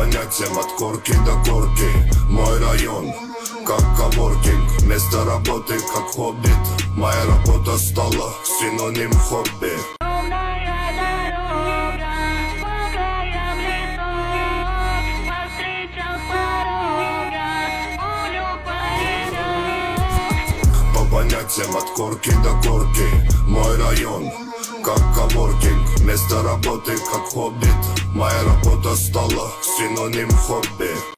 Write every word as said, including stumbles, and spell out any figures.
понятиям от корки до корки. Мой район как коворкинг, место работы как хоббит. Моя работа стала синоним хобби. Понятиям от корки до корки. Мой район как коворкинг, место работы как хоббит. Моя работа стала синоним хобби.